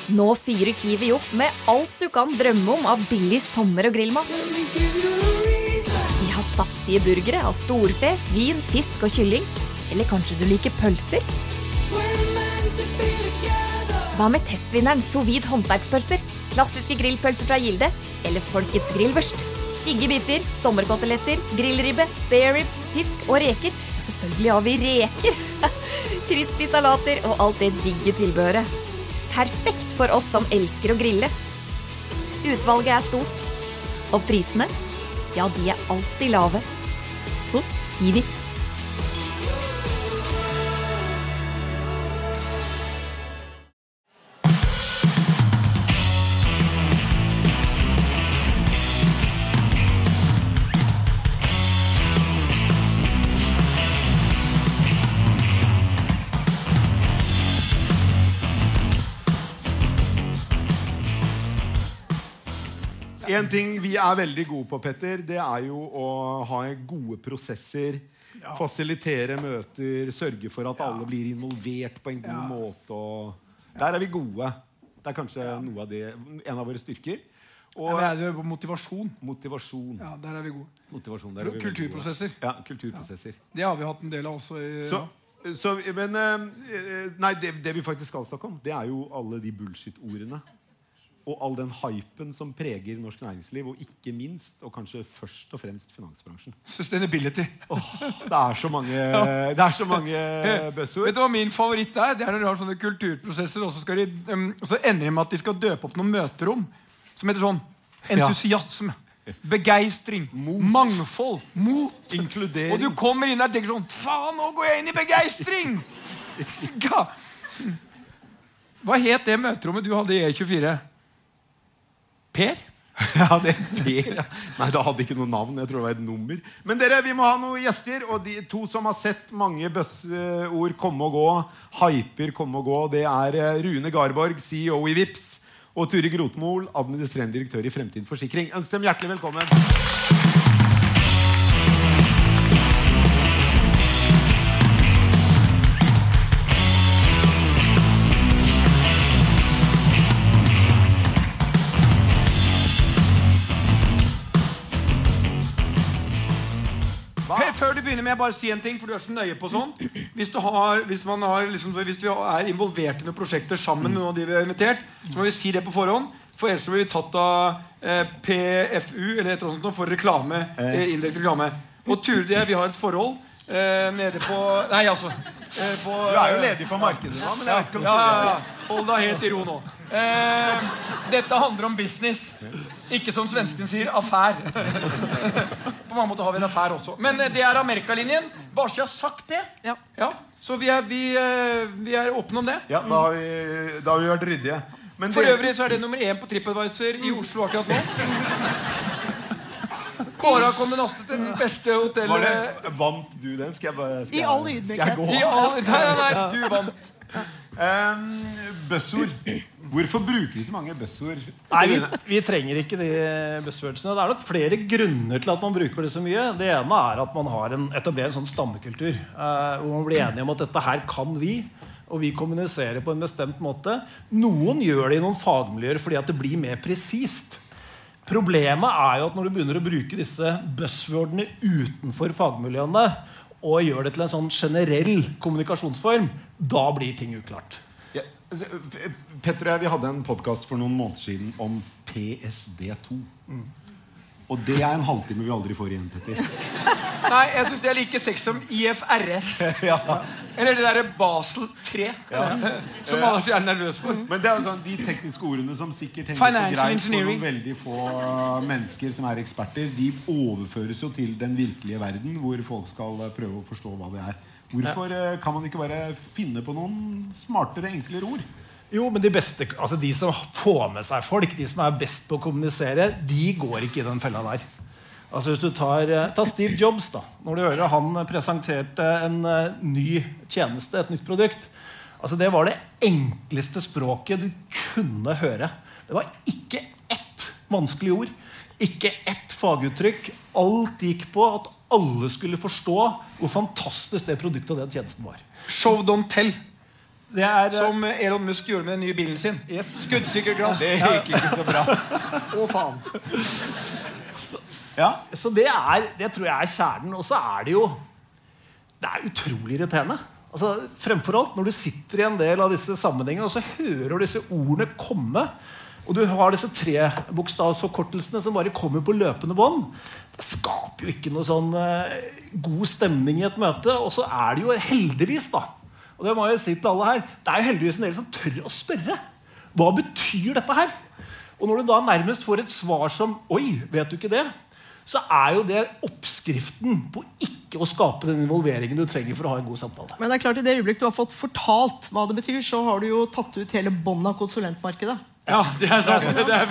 Nå fyrer Kiwi opp med alt du kan drømme om av billig sommer- og grillmat. Vi har saftige burgere av storfe, svin, fisk og kylling. Eller kanskje du liker pølser? Hva med testvinneren sous vide håndverkspølser, klassiske grillpølser fra Gilde, eller Folkets grillvørst? Digge biffer, sommerkoteletter, grillribbe, spare ribs, fisk og reker. Selvfølgelig har vi reker. Crispy salater og alt det digge tilbehøret. Perfekt for oss som elsker å grille. Utvalget er stort, og prisene, ja, de er alltid lave. Hos Kiwi. En ting vi er veldig gode på, Petter, det er jo å ha gode prosesser, fasilitere møter, sørge for at alle blir involvert på en god måte. Og der er vi gode. Det er kanskje noe av det, en av våre styrker. Og det er motivasjon. Motivasjon. Ja, der er vi gode. Motivasjon, der er vi kulturprosesser. Ja, kulturprosesser. Det har vi hatt en del av også. Nei, det vi faktisk skal snakke om, det er jo alle de bullshit-ordene. Og all den hypen som preger norsk næringsliv, og ikke minst, og kanskje først og fremst finansbransjen. Sustainability. Det er så mange, buzzord. Vet du hva min favoritt er? Det er når de har sånne kulturprosesser, og så ender de med at de skal døpe opp noen møterom, som heter sånn entusiasme, begeistring, mangfold, mot, inkludering. Og du kommer inn der og tenker sånn, faen, nå går jeg inn i begeistring! Hva het det møterommet du hadde i E24? Per? Ja, det er Per. Nei, det hadde ikke noe navn. Jeg tror det var et nummer. Men dere, vi må ha noen gjester. Og de to som har sett mange buzzord komme og gå, hyper komme og gå, det er Rune Garborg, CEO i Vips, og Ture Grotmol, administrerende direktør i Fremtiden Forsikring. Ønsker dem hjertelig velkommen. Før du begynner med jeg bare si en ting, for du er så nøye på sånn. Hvis vi er involvert i noen prosjekter sammen med noen av de vi har invitert, så må vi si det på forhånd, for ellers blir vi tatt av PFU eller et eller annet for reklame, indirekte reklame. Og Ture, vi har et forhold nede på... Nei, altså du er jo ledig på markedet nå, men jeg vet ikke om Ture. Hold deg helt i ro nå. Dette handler om business. Ikke som svensken sier, affær. På mange måter har vi en affær også. Men det er Amerikalinjen. Bare så jeg har sagt det. Ja. Så vi er åpne om det. Ja, da har vi vært ryddige. Men for øvrig så er det nummer 1 på TripAdvisor i Oslo akkurat nå. Kåra kom den til den beste hotellet. Vant du den? I all ydmykhet. Nei, du vant. Buzzord. Hvorfor bruker vi så mange buzzord? Nei, vi trenger ikke de buzzwordsene. Det er nok flere grunner til at man bruker det så mye. Det ene er at man har etablerer en sånn stammekultur, hvor man blir enige om at dette her kan vi, og vi kommuniserer på en bestemt måte. Noen gjør det i noen fagmiljøer fordi at det blir mer presist. Problemet er jo at når du begynner å bruke disse buzzwordene utenfor fagmiljøene og gjør det til en sånn generell kommunikasjonsform, da blir ting uklart. Ja, Petter og jeg, vi hadde en podcast for noen måneder siden om PSD2. Og det er en halvtime vi aldri får igjen, Petter. Nei, jeg synes det er like sex som IFRS. Eller det der Basel 3, som alle er nervøs for. Men det er jo sånn, de tekniske ordene som sikkert henger på greit for noen veldig få mennesker som er eksperter, de overføres jo til den virkelige verden, hvor folk skal prøve å forstå hva det er. Hvorfor kan man ikke bare finne på noen smartere, enklere ord? Jo, men de beste, altså de som får med seg folk, de som er best på å kommunisere, de går ikke i den fella der. Altså hvis du tar Steve Jobs da, når du hører han presenterte en ny tjeneste, et nytt produkt, altså det var det enkleste språket du kunne høre. Det var ikke ett vanskelig ord, ikke ett faguttrykk. Alt gikk på at alle skulle forstå hvor fantastisk det produktet og den tjenesten var. Show don't tell. Det er, som Elon Musk gjorde med den nye bilen sin. Skuddsikker glass. Det gikk ikke så bra. Å, faen. Ja. Så det tror jeg kjernen. Og så det jo det utrolig irriterende. Altså, fremfor alt, når du sitter i en del av disse sammenhengene, og så hører du disse ordene komme, og du har disse 3-bokstavsforkortelsene som bare kommer på løpende bånd, det skaper jo ikke noe sånn god stemning i et møte. Og så det jo heldigvis da, og det må jeg si til alle her, det jo heldigvis en del som tør å spørre. Hva betyr dette her? Og når du da nærmest får et svar som, oi, vet du ikke det? Så jo det oppskriften på ikke å skape den involveringen du trenger for å ha en god samtale. Men det klart, i det øyeblikk du har fått fortalt hva det betyr, så har du jo tatt ut hele bånden av konsulentmarkedet. Ja, det sant.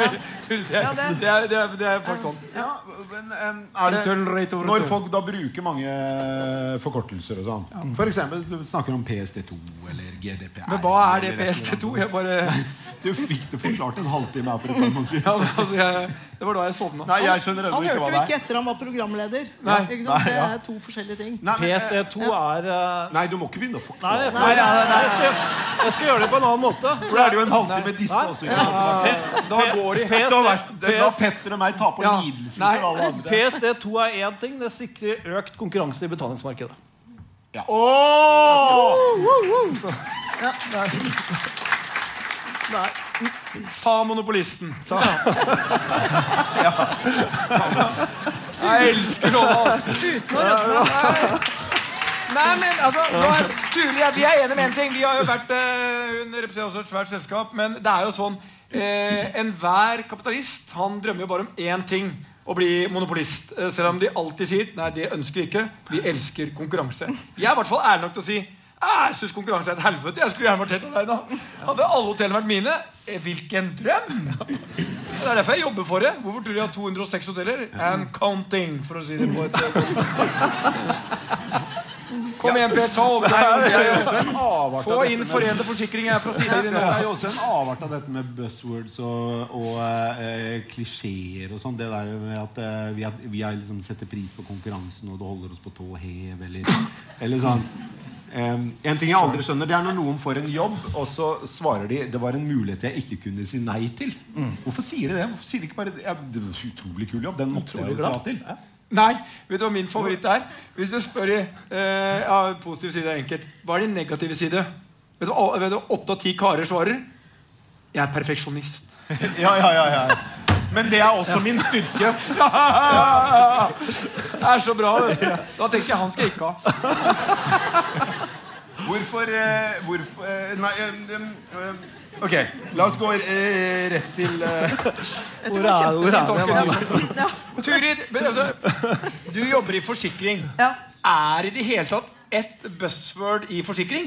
Det faktisk sånn. Ja, men det, når folk da bruker mange forkortelser og sånn, for eksempel du snakker om PSD2 eller GDPR. Men hva det PSD2? Jeg bare... Du fikk det forklart en halvtime her for et par måneder siden. Ja, men altså, det var da jeg sovna. Nei, jeg skjønner Han ikke hva hørte det jo ikke etter han var programleder. Nei. Ikke sant? Det to forskjellige ting. Nei, men, PSD2 Nei, du må ikke begynne å forklare. Nei, jeg skal gjøre det på en annen måte. For det jo en halvtime med disse også. Da går de. La Petter og meg ta på lidelsen for alle andre. PSD2 en ting. Det sikrer økt konkurranse i betalingsmarkedet. Ja. Sa monopolisten. Jeg elsker sånne Nei, men altså Turi, vi enige med en ting. Vi har jo vært Hun representerer også et svært selskap. Men det jo sånn enhver kapitalist, han drømmer jo bare om én ting: å bli monopolist. Selv om de alltid sier nei, det ønsker vi ikke. Vi elsker konkurranse. Jeg I hvert fall ærlig nok til å si jeg synes konkurranse et helvete. Jeg skulle gjerne vært helt alene. Hadde alle hotellene vært mine, hvilken drøm! Det derfor jeg jobber for det. Hvorfor tror jeg har 206 hoteller? And counting, for å si det på et Kom igjen, Per, ta over deg. Få inn forente forsikringer fra siden din. Det jo også en avart av dette med buzzwords og klisjeer og sånn. Det der med at vi liksom setter pris på konkurransen, og det holder oss på tå hev, eller sånn. En ting jeg aldri skjønner, det når noen får en jobb, og så svarer de det var en mulighet jeg ikke kunne si nei til. Hvorfor sier de det? Hvorfor sier de ikke bare det var en utrolig kul jobb, den måtte jeg jo sa til. Nei, vet du hva min favoritt Hvis du spør positiv side enkelt. Hva din negative side? Vet du 8 av 10 karer svarer jeg perfeksjonist. Ja. Men det også min styrke. Det så bra. Da tenker jeg han skal ikke ha. Hvorfor nei, ok, la oss gå rett til Turid, du jobber I forsikring. Ja. I det hele tatt et buzzword I forsikring?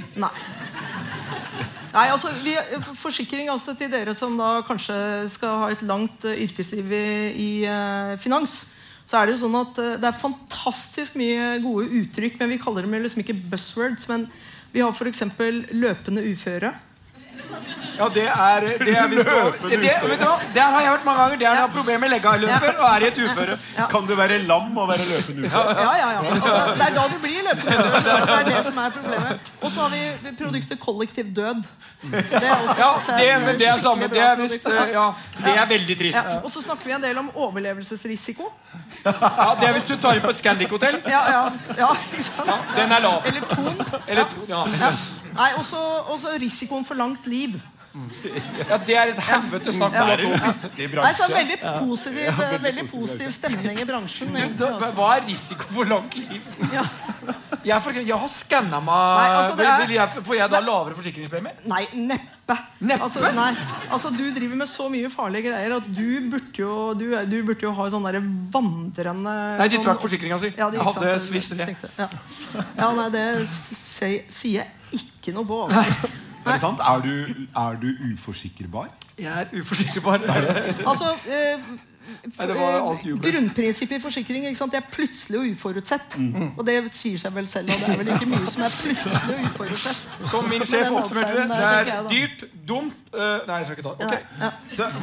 Nei, altså, forsikring altså, til dere som da kanskje skal ha et langt yrkesliv I finans, så det jo sånn at det fantastisk mye gode uttrykk, men vi kaller dem liksom ikke buzzwords, men vi har for eksempel løpende uføre. Ja, det visst det har jeg hørt mange ganger. Det noe problem med leggaløper og I et uføre. Kan du være lam og være løpende uføre? Ja. Det da du blir løpende uføre. Det det som problemet. Og så har vi produktet kollektiv død. Det også det samme. Det visst, det veldig trist. Og så snakker vi en del om overlevelsesrisiko. Ja, det hvis du tar inn på et Scandic-hotell. Ja, ikke sant? Den lav. Eller ton. Nei, også risikoen for langt liv. Ja, det et helvete snakk om Nei, så veldig positiv stemning I bransjen. Hva risiko for langt liv? Ja. Jeg har scannet meg. Får jeg da lavere forsikringspremie? Nei, neppe. Altså, du driver med så mye farlige greier at du burde jo ha sånn der vandrende Nei, de trakk forsikringen sin. Ja, jeg hadde Swiss 3. Ja, nei, det sier jeg ikke noe på. Det sant? Du uforsikkerbar? Jeg uforsikkerbar. Altså, grunnprinsippet I forsikring ikke sant? Det plutselig og uforutsett. Og det sier seg vel selv, og det vel ikke mye som plutselig og uforutsett. Som min sjef oppsummerte det dyrt, dumt Nei, jeg skal ikke ta det. Okay. Så,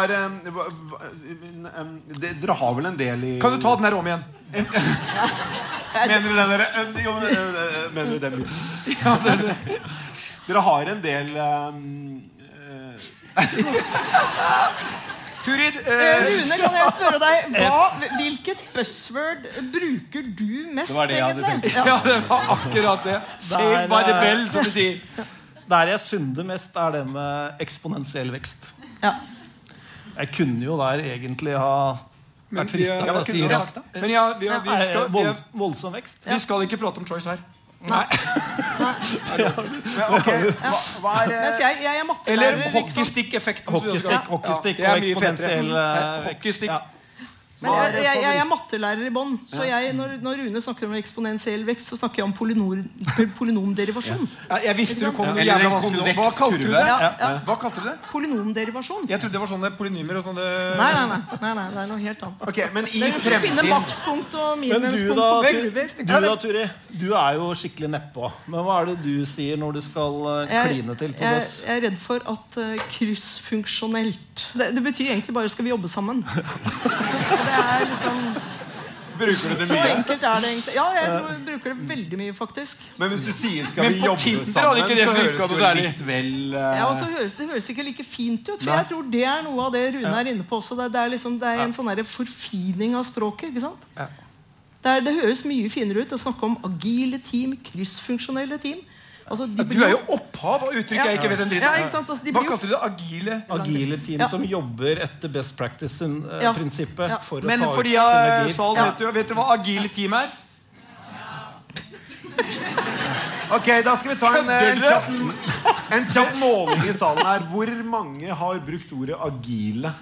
dere har vel en del I Kan du ta den her om igjen? Mener du den der? Mener du den biten? Ja, Dere har en del Turid, Rune, kan jeg spørre deg hvilket buzzword bruker du mest? Det var det jeg hadde egentlig? tenkt. ja, det var akkurat det. Saved by the bell, som de sier. Der jeg synder mest det med eksponentiell vekst. Ja. Jeg kunne jo der egentlig ha vært fristet. Ja, Jeg sier at men voldsom vekst. vi skal ikke prate om choice her. Nei. Hva Mens jeg er mattelærer. Eller ikke sant? hockeystikk-effekten. Hockeystikk det og mye eksponentiell fetere. vekst. Hockeystikk. Ja. Men jeg er mattelærer i bånn, så når Rune snakker om eksponentiell vekst, så snakker jeg om polynomderivasjon. Ja, jeg visste du kom med noe Eller jævla en vanskelig. konveks Hva kalte du det? kurve. Hva kalte du det? Polynomderivasjon. Jeg trodde det var sånne polynymer og sånne... Nei, det er noe helt annet. Ok, men i Det er å finne fremtiden makspunkt og Men minimumspunkt du da, på kurver. Turi, du jo skikkelig nedpå. Men hva det du sier når du skal kline til på buss? Jeg er redd for at kryssfunksjonelt det betyr egentlig bare skal vi jobbe sammen. Det er liksom bruker du det så mye. enkelt er det egentlig. Ja, jeg tror jeg bruker det veldig mye, faktisk. Men hvis du sier skal Men vi på jobbe Tinder sammen, hadde ikke det så funket høres det noe jo særlig. litt vel Ja, og så det høres ikke like fint ut. For Nei. jeg tror det er noe av det Rune er inne på også. Det er en sånn der forfining av språket, ikke sant? Ja. Det høres mye finere ut å snakke om agile team, kryssfunksjonelle team. Altså, de Du blir jo opphav av uttrykk jeg ikke vet en dritt Ja, om. ikke sant? Altså, de Hva blir jo kalte du det? Agile? Agile team Ja. som jobber etter best practice-prinsippet Ja. for å Men ta for ut de av synergi. salen, vet du hva agile team er? Ok, da skal vi ta en kjapp måling i salen her. Hvor mange har brukt ordet agile?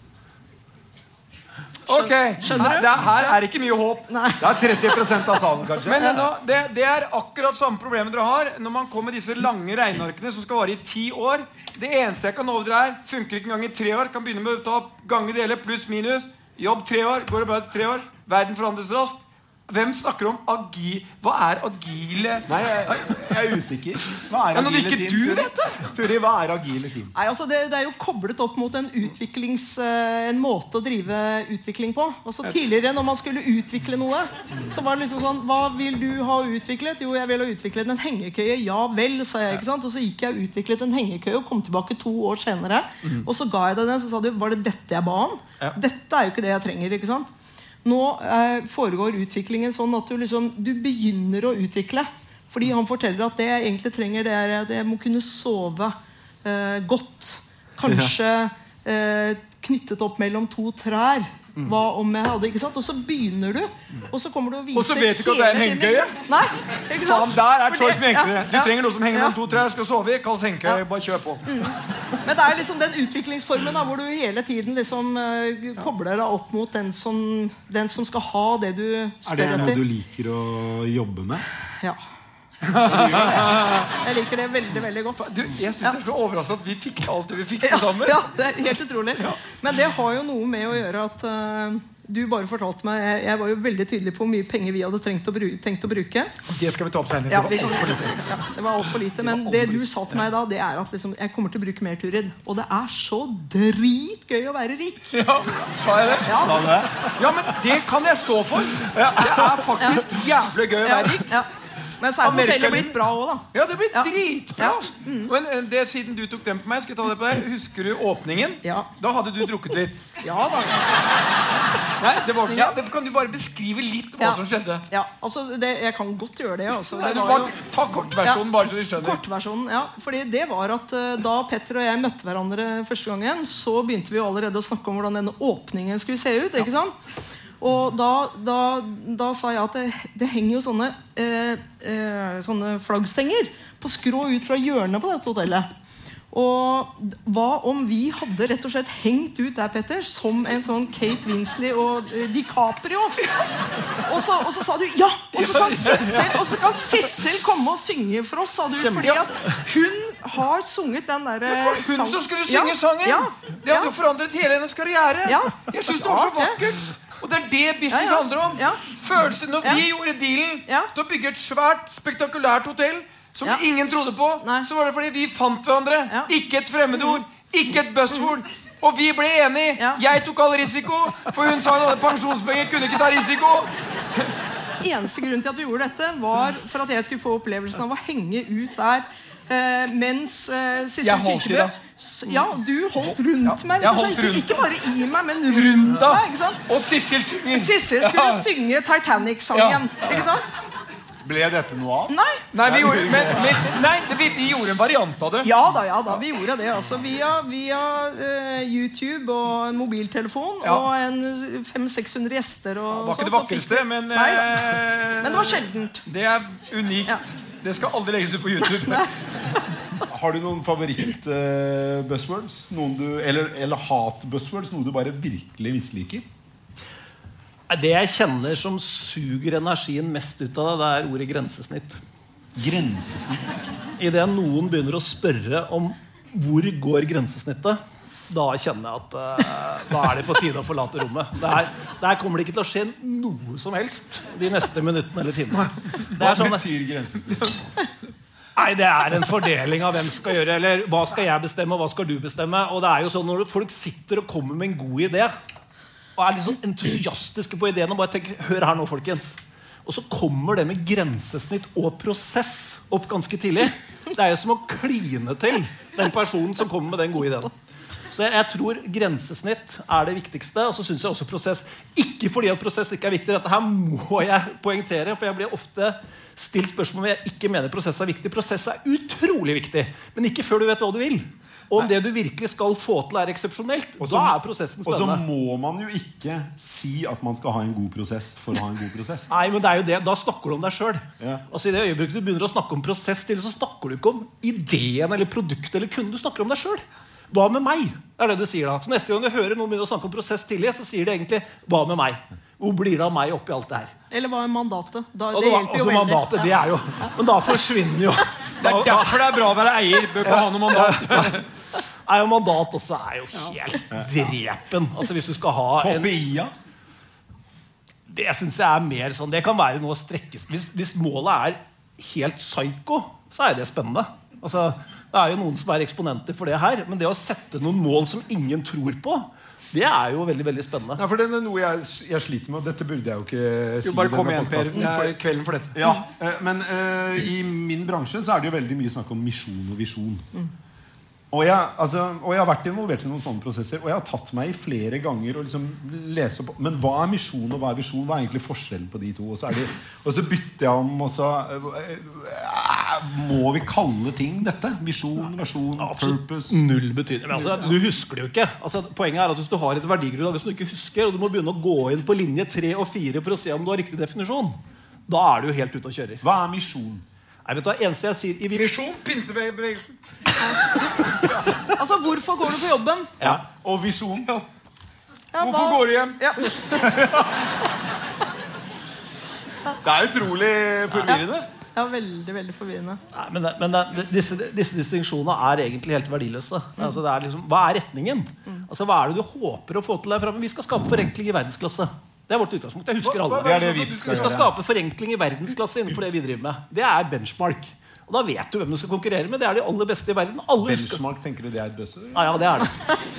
Ok, Skjønner du? her er ikke mye håp. Det er 30% av salen, kanskje. Men det er akkurat samme problemet dere har når man kommer med disse lange regnearkene som skal vare i 10 år. Det eneste jeg kan love dere funker ikke en gang i 3 år. Kan begynne med å ta opp gange dele, pluss minus. Jobb 3 år, går det bare 3 år. Verden forandres raskt. Hvem snakker om Hva er agile? Nei, jeg usikker. Hva er Ja, når agile ikke team? du Turi? vet det. Turi, hva er agile team? Nei, altså det er jo koblet opp mot en måte å drive utvikling på. Altså tidligere når man skulle utvikle noe, så var det liksom sånn: hva vil du ha utviklet? Jo, jeg vil ha utviklet en hengekøye. Ja vel, sa jeg, ikke sant? Og så gikk jeg og utviklet en hengekøye og kom tilbake 2 år senere. Og så ga jeg deg den, så sa du: var det dette jeg ba om? Dette er jo ikke det jeg trenger, ikke sant? Nå foregår utviklingen sånn at du begynner å utvikle. Fordi han forteller at det jeg egentlig trenger, det er at jeg må kunne sove godt. Kanskje knyttet opp mellom 2 trær. Hva om jeg hadde, ikke sant? Og så begynner du, og så kommer du og viser. Og så vet du ikke at det er en hele tiden. hengekøye? Nei, ikke sant? Faen, der er For choice det- mye enklere. Du ja, trenger noe som henger ja. mellom 2 trær, skal sove i. Kalles hengekøye. Bare kjør på. Men det er liksom den utviklingsformen da, hvor du hele tiden liksom kobler deg opp mot den som skal ha det du Er spør det noe etter. du liker å jobbe med? Ja. Jeg liker det veldig, veldig godt. Du, jeg synes det er så overraskende at vi fikk alt det vi fikk Ja, sammen. ja, det er helt utrolig. Men det har jo noe med å gjøre at du bare fortalte meg jeg var jo veldig tydelig på hvor mye penger vi hadde tenkt å bruke. Det skal vi ta opp senere. Ja, Det var alt for lite. Ja, det var alt for lite. Men det du sa til meg da, det er at liksom, jeg kommer til å bruke mer Turid. Og det er så dritgøy å være rik. Ja, sa jeg det? Ja, Ja, men det kan jeg stå for. Det er faktisk jævlig gøy å være rik. ja. Men så er hotellet blitt bra også, da. Ja, det blir Ja. dritbra. Men det, siden du tok den på meg, skal jeg ta det på deg. Husker du åpningen? Ja. Da hadde du drukket litt. Ja da. Nei, det kan du bare beskrive litt hva Ja. som skjedde. Ja, altså jeg kan godt gjøre det. Altså. Nei, Det du var bare jo ta kortversjonen, bare så de skjønner. kortversjonen, ja. Fordi det var at da Petter og jeg møtte hverandre første gangen, så begynte vi jo allerede å snakke om hvordan denne åpningen skulle se ut. Ikke sant? Og da sa jeg at det henger jo sånne flaggstenger på skrå ut fra hjørnet på dette hotellet. Og hva om vi hadde rett og slett hengt ut der, Petter, som en sånn Kate Winslet og DiCaprio? Og så sa du ja! Og så kan Sissel komme og synge for oss, sa du. Fordi at hun har sunget den derre Det var hun som skulle synge sangen! Ja, Det hadde jo forandret hele hennes karriere. Ja. Jeg synes det var så vakkert. Og det er det business Ja. handler om. Ja. Følelsen når vi gjorde dealen Ja. til å bygge et svært, spektakulært hotell som Ja. ingen trodde på, Nei. så var det fordi vi fant hverandre. Ja. Ikke et fremmedord, ikke et buzzword. Og vi ble enige. Ja. Jeg tok all risiko, for hun sa at alle pensjonspenger kunne ikke ta risiko. Eneste grunn til at vi gjorde dette, var for at jeg skulle få opplevelsen av å henge ut der Mens Sissel Jeg holdt i Kyrkjebø det. Ja, du holdt rundt meg. jeg holdt rundt. Ikke bare i meg, men Rundt rundt da. meg. Ikke sant? Og Sissel synger. Sissel skulle Ja. synge Titanic-sangen. Ja. Ikke sant? Ble dette noe av? Nei. Nei, vi gjorde en variant av det. Ja da, vi gjorde det altså via YouTube og en mobiltelefon Ja. og en 500-600 gjester og Det var ikke sånn, det så vakreste, fikk vi- men Nei da. Men det var sjeldent. det er unikt. Ja. Det skal aldri legges ut på YouTube. Har du noen favoritt-buzzwords? Eller hat-buzzwords? Noe du bare virkelig misliker? Det jeg kjenner som suger energien mest ut av det, det er ordet grensesnitt. Grensesnitt. I det noen begynner å spørre om hvor går grensesnittet, da kjenner jeg at da er det på tide å forlate rommet. Der kommer det ikke til å skje noe som helst de neste minuttene eller timene. Hva betyr grensesnitt? Nei, det er en fordeling av hvem skal gjøre, eller hva skal jeg bestemme, og hva skal du bestemme. Og det er jo sånn når folk sitter og kommer med en god idé, og er litt sånn entusiastiske på ideen, og bare tenker, hør her nå, folkens. Og så kommer det med grensesnitt og prosess opp ganske tidlig. Det er jo som å kline til den personen som kommer med den gode ideen. Så jeg tror grensesnitt er det viktigste, og så synes jeg også prosess. Ikke fordi at prosess ikke er viktig, dette her må jeg poengtere, for jeg blir ofte stilt spørsmål om jeg ikke mener prosess er viktig. Prosess er utrolig viktig, men ikke før du vet hva du vil. Og om det du virkelig skal få til er eksepsjonelt, da er prosessen Og så spennende. må man jo ikke si at man skal ha en god prosess for å ha en god prosess. Nei, men det er jo det. Da snakker du om deg selv. Ja. Altså, i det øyeblikket du begynner å snakke om prosess til, så snakker du ikke om ideen eller produktet eller kunden. Du snakker om deg selv. Hva med meg? Det er det du sier da. Så neste gang du hører noen begynne å snakke om prosess tidlig, så sier de egentlig, hva med meg? Hvor blir det av meg oppi alt det her? Eller hva er mandatet? Og Det det var, hjelper jo altså, veldig. mandatet, det er jo. Men da forsvinner jo. Det er derfor det er bra å være eier. Bør ikke ha noe mandat. Nei, og mandat også er jo helt drepen. Altså hvis du skal ha en... KPI-a? Det synes jeg er mer sånn. Det kan være noe å strekkes. Hvis målet er helt psyko, så er det spennende. Altså, det er jo noen som er eksponenter for det her, men det å sette noen mål som ingen tror på, det er jo veldig, veldig spennende. Nei, for det er noe jeg sliter med, og dette burde jeg jo ikke si. Jo, bare i kom denne igjen, Per. podcasten, Det for- er kvelden for dette. Ja, men i min bransje så er det jo veldig mye snakk om misjon og visjon. Og jeg har vært involvert i noen sånne prosesser, og jeg har tatt meg i flere ganger å liksom lese opp. Men hva er misjon og hva er visjon? Hva er egentlig forskjellen på de to? Og så bytter jeg om, og så må vi kalle ting dette? Visjon, versjon, purpose? Null betydning. Men altså, du husker det jo ikke. Altså, poenget er at hvis du har et verdigrunnlag som du ikke husker, og du må begynne å gå inn på linje 3 og 4 for å se om du har riktig definisjon, da er du jo helt ute og kjører. Hva er misjon? Nei, vet du hva, eneste jeg sier i Visjon, pinsebevegelsen. Altså, hvorfor går du på jobben? Ja. Og visjon? Ja, Hvorfor hva- går du hjem? Ja. Det er utrolig forvirrende. Ja, veldig, veldig forvirrende. Nei, men disse distinksjonene er egentlig helt verdiløse. Altså, det er liksom, hva er retningen? Altså, hva er det du håper å få til der fremme? Vi skal skape forenkling i verdensklasse. Det er vårt utgangspunkt. Jeg husker alle. Det er det vi Vi skal skal gjøre. skape forenkling i verdensklasse innenfor det vi driver med. Det er benchmark. Og da vet du hvem du skal konkurrere med. Det er de aller beste i verden. Alle husker. Benchmark, tenker du det er et buzzword? Ja, det er det.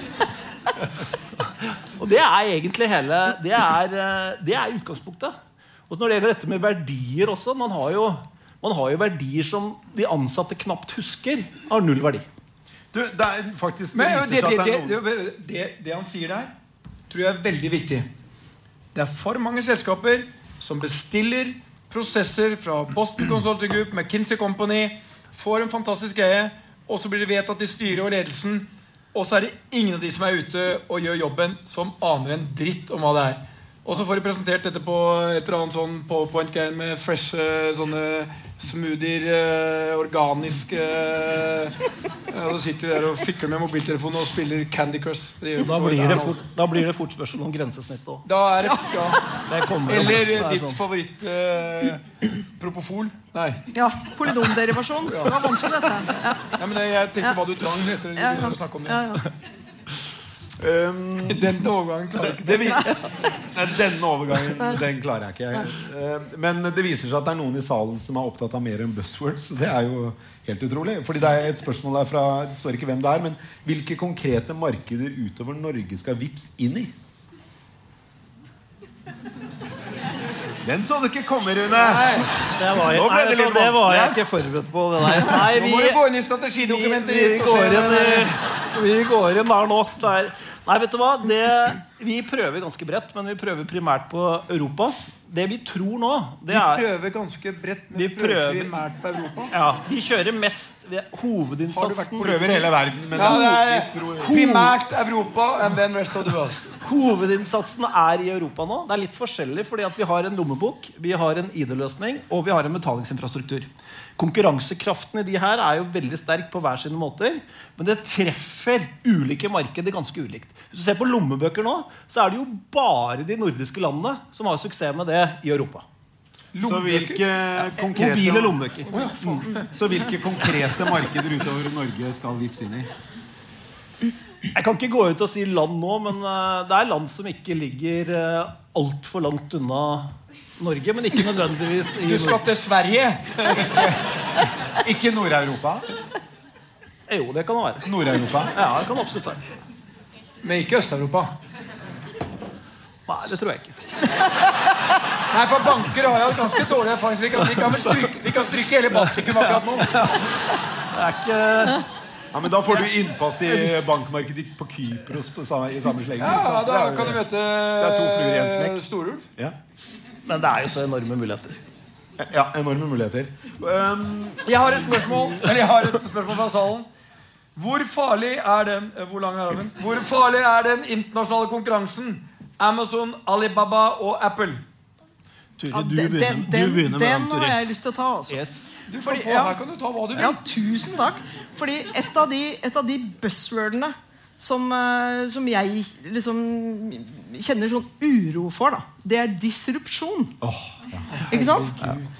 Og det er egentlig hele det er utgangspunktet. Og når det gjelder dette med verdier også, man har jo verdier som de ansatte knapt husker, har null verdi. Du, det er faktisk Men viser seg at det er noen det han sier der, tror jeg er veldig viktig. Det er for mange selskaper som bestiller prosesser fra Boston Consulting Group, McKinsey Company, får en fantastisk greie, og så blir det vedtatt i styret og ledelsen, og så er det ingen av de som er ute og gjør jobben, som aner en dritt om hva det er. Og så får de presentert dette på et eller annet sånn PowerPoint-greie med fresh sånne smoothier, organisk og så sitter de der og fikler med mobiltelefonen og spiller Candy Crush. Da blir det fort spørsmål om grensesnitt også. Da er det, ja. Det kommer jo. Eller Det er ditt sånn. favoritt propofol. Nei. Ja, polynomderivasjon. Det var vanskelig dette. Ja. Ja, men jeg tenkte hva du trang etter Ja, ja. å snakke om det. Ja, ja. Den overgangen klarer jeg ikke. Nei, denne overgangen den klarer jeg ikke. Men det viser seg at det er noen i salen som er opptatt av mer enn buzzwords. Det er jo helt utrolig. Fordi det er et spørsmål der fra, det står ikke hvem det er, men hvilke konkrete markeder utover Norge skal Vipps inn i? Den så du ikke komme, Rune. Det var Nå ble det litt det var jeg vanskelig. ikke forberedt på. Det der. Nei, Nå må du gå inn i strategidokumentet ditt og se vi går inn der nå. Nei, vet du hva? Vi prøver ganske bredt, men vi prøver primært på Europa. Det vi tror nå, det Vi er prøver ganske bredt, men Vi vi prøver prøver- primært på Europa. ja, vi kjører mest hovedinnsatsen. Har du vært på- Prøver hele verden, men Ja, det vi er tror... primært Europa and then rest of the world. Hovedinnsatsen er i Europa nå. Det er litt forskjellig, fordi at vi har en lommebok, vi har en ID-løsning, og vi har en betalingsinfrastruktur. Konkurransekraften i de her er jo veldig sterk på hver sine måter, men det treffer ulike markeder ganske ulikt. Hvis du ser på lommebøker nå, så er det jo bare de nordiske landene som har suksess med det i Europa. Så hvilke konkrete... Mobile lommebøker. Så hvilke konkrete markeder utover Norge skal Vipps inn i? Jeg kan ikke gå ut og si land nå, men det er land som ikke ligger alt for langt unna Norge, men ikke nødvendigvis i Du skal til Sverige. Ikke Nord-Europa? Jo, det kan det være. Nord-Europa? Ja, det kan absolutt være. Men ikke Øst-Europa. Nei, det tror jeg ikke. Nei, for banker har jo ganske dårlig erfaring. Vi kan stryke hele Baltikum akkurat nå. Det er ikke... Ja, men da får du innpass i bankmarkedet på Kypros i samme sleng. Ja, da kan du møte er to fluer i en smekk. Storulv. Ja. Men det er jo så enorme muligheter. Ja, enorme muligheter. Jeg har et spørsmål fra salen. Hvor farlig er den Hvor lang er den? Hvor farlig er den internasjonale konkurransen? Amazon, Alibaba og Apple. Turi, Ja, du begynner med den den, Turi. har jeg lyst til å ta, altså. Yes. Du Fordi- kan få, her kan du ta hva du vil. Ja, tusen takk. Fordi et av de buzzwordene som jeg liksom kjenner sånn uro for, da, det er disrupsjon. Ikke sant?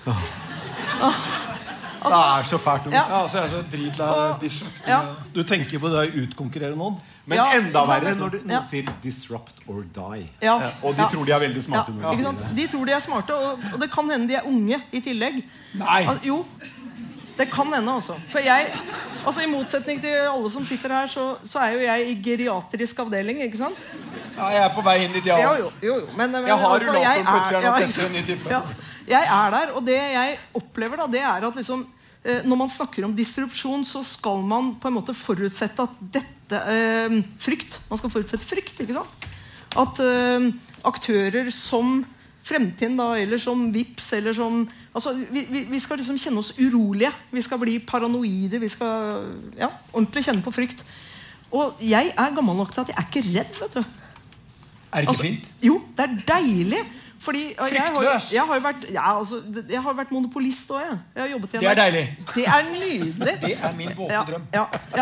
Det er så fælt ord. Ja. Ja, så er jeg så dritlei disrupt. Ja. Du tenker på det å utkonkurrere noen? Men Ja, enda ikke sant? verre når noen Ja. sier 'disrupt or die'. Ja. Og de tror de er veldig smarte. Ja, når de ikke sier sant? det. De tror de er smarte, og det kan hende de er unge i tillegg. Nei. Jo, det kan hende, altså. For jeg, altså i motsetning til alle som sitter her, så er jo jeg i geriatrisk avdeling, ikke sant? Ja, jeg er på vei inn dit, ja. Jo. Men Jeg har altså, rullatoren plutselig ja, og ikke tester en ny sant? type. Ja, jeg er der, og det jeg opplever da, det er at liksom når man snakker om disrupsjon, så skal man på en måte forutsette at dette frykt. Man skal forutsette frykt, ikke sant? At aktører som Fremtiden da, eller som Vipps, eller som altså, vi skal liksom kjenne oss urolige. Vi skal bli paranoide. Vi skal ordentlig kjenne på frykt. Og jeg er gammel nok til at jeg er ikke redd, vet du. Er det ikke fint? Jo, det er deilig. Fordi Fryktløs. jeg har vært monopolist også, jeg. Jeg har jobbet i Det er deilig. Det er nydelig. Det er min våte drøm. Ja. Jeg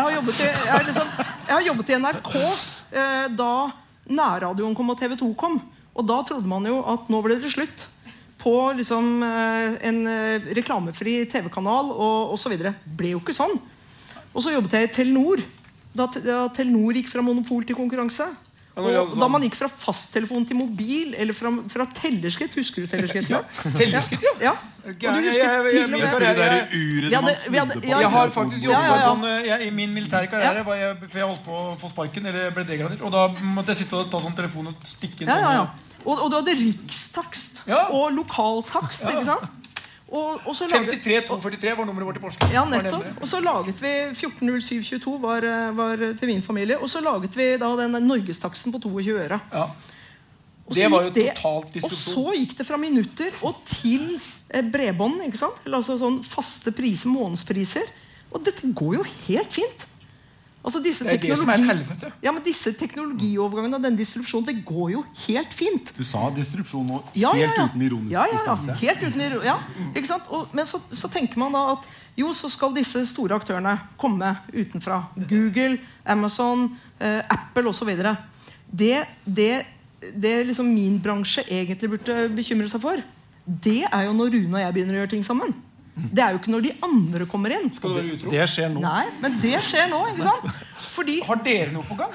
har jobbet i NRK da nærradioen kom og TV 2 kom. Og da trodde man jo at nå ble det slutt på liksom en reklamefri TV-kanal og så videre. Det ble jo ikke sånn. Og så jobbet jeg i Telenor da Telenor gikk fra monopol til konkurranse. Og da man gikk fra fasttelefon til mobil, eller fra tellerskritt. Husker du tellerskritt? Ja. Tellerskritt, ja. Og du husker til og med Husker du det der uret Ja, man det- snudde på? ja, Jeg har faktisk jobbet på Ja. en sånn I min militære karriere for jeg holdt på å få sparken, eller ble degradert. Og da måtte jeg sitte og ta sånn telefon og stikke inn sånn. Og du hadde rikstakst Ja. og lokaltakst, ikke sant? Og så laget, 53243 var nummeret vårt i Porsgrunn. ja, Var nettopp. nærmere. Og så laget vi 140722 var til min familie. Og så laget vi da den norgestaksten på 22 øre. Ja. Og så Det var jo gikk det- totalt Og disrupsjon. så gikk det fra minutter og til bredbånd, ikke sant? Eller altså sånn faste priser, månedspriser. Og dette går jo helt fint. Altså disse Det er det som er et helvete. Ja, men disse teknologiovergangene og den disrupsjonen, det går jo helt fint. Du sa distrupsjon nå Ja, helt ja, ja. uten ironisk Ja, distanse. helt uten ja, ikke sant? Men så tenker man da at jo, så skal disse store aktørene komme utenfra. Google, Amazon, Apple osv. Det liksom min bransje egentlig burde bekymre seg for, det er jo når Rune og jeg begynner å gjøre ting sammen. Det er jo ikke når de andre kommer inn. Skal du være utro? Det skjer nå. Nei, men det skjer nå, ikke sant? Fordi Har dere noe på gang?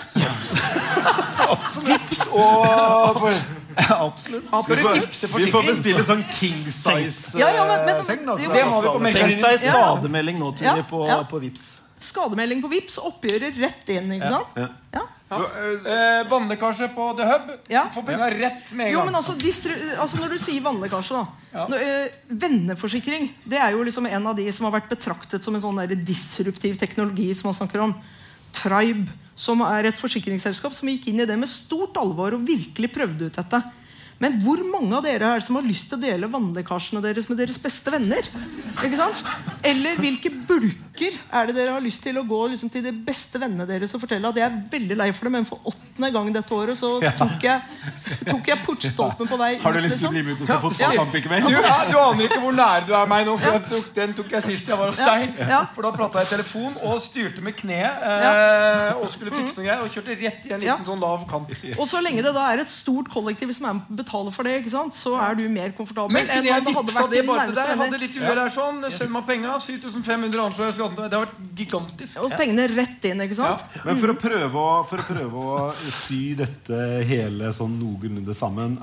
Vips og for... Absolutt. Skal du tipse Vi får forsikring? bestille sånn king size Ja, men- seng. Da, jo, det har vi på Tenk Melkelinjen. deg skademelding nå, Turi, Ja, ja. på Vipps. skademelding på Vipps, oppgjøret rett inn, ikke sant? Ja. Ja. Vannlekkasje på The Hub. Ja. Får penger rett med en Jo, gang. men altså når du sier vannlekkasje da venneforsikring, det jo liksom en av de som har vært betraktet som en sånn der disruptiv teknologi som man snakker om. Tribe, som et forsikringsselskap som gikk inn i det med stort alvor og virkelig prøvde ut dette. Men hvor mange av dere som har lyst til å dele vannlekkasjene deres med deres beste venner? Ikke sant? Eller hvilke bulker det dere har lyst til å gå liksom, til de beste vennene deres og fortelle at jeg veldig lei for det, men for 8. gang dette året så tok jeg portstolpen på vei ut. Har du lyst til å bli med ut og se fotballkamp i kveld? Du aner ikke hvor nær du meg nå, for den tok jeg sist jeg var hos deg. For da pratet jeg i telefon og styrte med kneet og skulle fikse noe greier og kjørte rett i en liten sånn lav kant. Og så lenge det da et stort kollektiv som betalt for det, ikke sant? Så du mer komfortabel. Men kunne jeg vipsa det bare til deg? Jeg hadde litt uheld her sånn. Send meg penger, 7500 anslår jeg skatten. Det har vært gigantisk. Og pengene rett inn, ikke sant? Men for å prøve å sy dette hele sånn noenlunde sammen,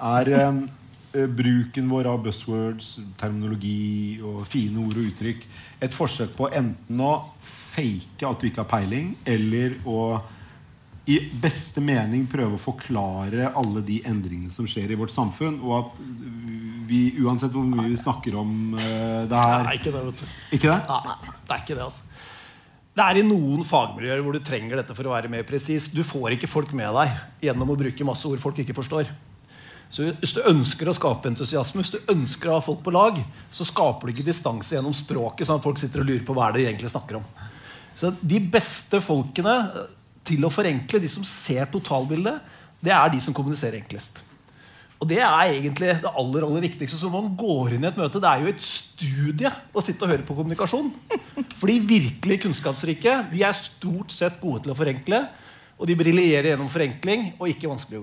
bruken vår av buzzwords, terminologi og fine ord og uttrykk et forsøk på enten å fake at du ikke har peiling, eller å i beste mening prøve å forklare alle de endringene som skjer i vårt samfunn, og at vi, uansett hvor mye vi snakker om det her... Nei, ikke det, vet du. Ikke det? Nei, det ikke det, altså. Det i noen fagmiljøer hvor du trenger dette for å være mer presis. Du får ikke folk med deg gjennom å bruke masse ord folk ikke forstår. Så hvis du ønsker å skape entusiasme, hvis du ønsker å ha folk på lag, så skaper du ikke distanse gjennom språket, sånn at folk sitter og lurer på hva det de egentlig snakker om. Så de beste folkene til å forenkle, de som ser totalbildet, det de som kommuniserer enklest. Og det egentlig det aller, aller viktigste. Så man går inn i et møte, det jo et studie å sitte og høre på kommunikasjon. For de virkelig kunnskapsrike, de stort sett gode til å forenkle, og de briljerer gjennom forenkling og ikke vanskelige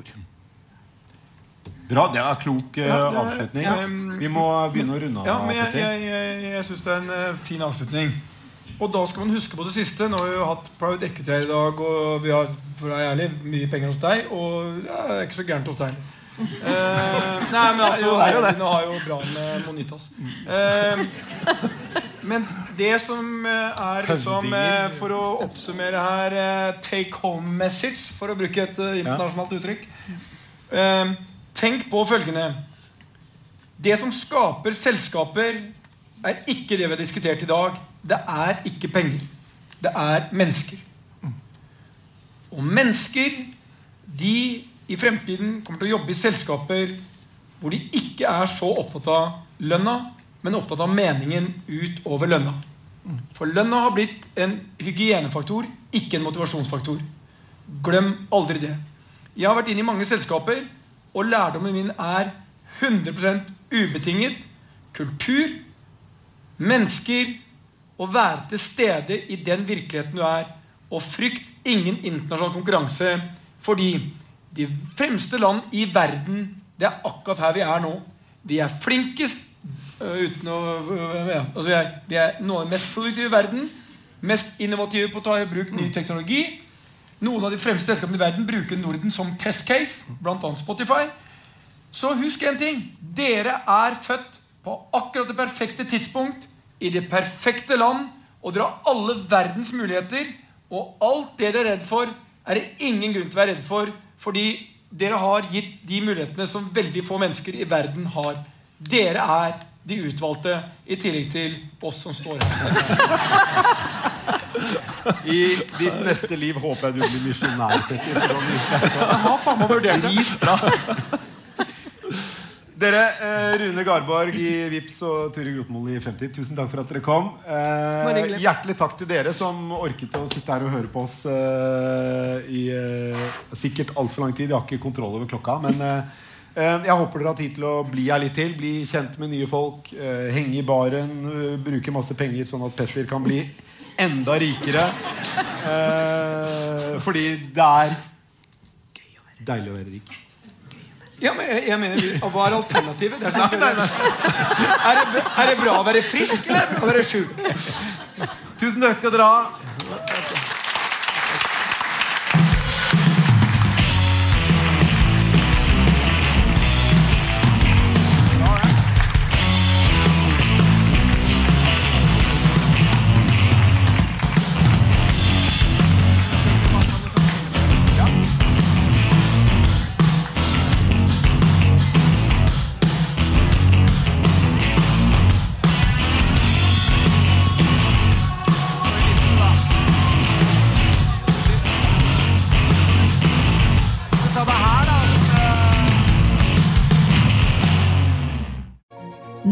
ord. Bra, det klok avslutning. Vi må begynne å runde av. Ja, men jeg synes det en fin avslutning. Og da skal man huske på det siste. Nå har vi jo hatt private equity her i dag, og vi har, for å være ærlig, mye penger hos deg, og det ikke så gærent hos deg. Nei, men altså, nå har jo bra med Monitas. Men det som liksom, for å oppsummere her, take home message, for å bruke et internasjonalt uttrykk, tenk på følgende. Det som skaper selskaper ikke det vi har diskutert i dag. Det ikke penger. Det mennesker. Og mennesker, de i fremtiden kommer til å jobbe i selskaper hvor de ikke så opptatt av lønna, men opptatt av meningen ut over lønna. For lønna har blitt en hygienefaktor, ikke en motivasjonsfaktor. Glem aldri det. Jeg har vært inne i mange selskaper, og lærdommen min 100% ubetinget. Kultur, mennesker, å være til stede i den virkeligheten du og frykt ingen internasjonal konkurranse, fordi de fremste land i verden, det akkurat her vi nå. Vi flinkest uten å altså vi noe av det mest produktive i verden, mest innovative på å ta i bruk ny teknologi. Noen av de fremste selskapene i verden bruker Norden som test case, blant annet Spotify. Så husk en ting, dere født på akkurat det perfekte tidspunkt, i det perfekte land, og dere har alle verdens muligheter, og alt det dere redd for, det ingen grunn til å være redd for, fordi dere har gitt de mulighetene som veldig få mennesker i verden har. Dere de utvalgte, i tillegg til oss som står her. I ditt neste liv håper jeg du blir misjonær, Petter. Jeg har faen meg vurdert det. Dere, Rune Garborg i Vips og Turi Grotmoll i Fremtid, tusen takk for at dere kom. Hjertelig takk til dere som orket å sitte her og høre på oss i sikkert alt for lang tid. Jeg har ikke kontroll over klokka, men jeg håper dere har tid til å bli her litt til, bli kjent med nye folk, henge i baren, bruke masse penger sånn at Petter kan bli enda rikere. Fordi det deilig å være rik. Ja, men jeg mener, hva alternativet? Det det bra å være frisk, eller bra å være syk? Tusen takk skal dere ha.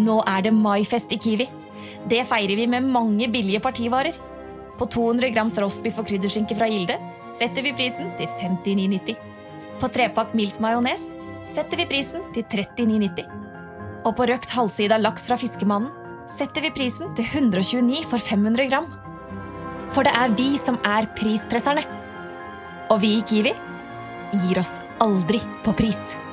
Nå det maifest I Kiwi. Det feirer vi med mange billige partivarer. På 200 grams rostbiff og krydderskinke fra Gilde setter vi prisen til 59,90. På 3-pakk Mils majones setter vi prisen til 39,90. Og på røkt halvsida laks fra Fiskemannen setter vi prisen til 129 for 500 gram. For det vi som prispresserne. Og vi I Kiwi gir oss aldri på pris.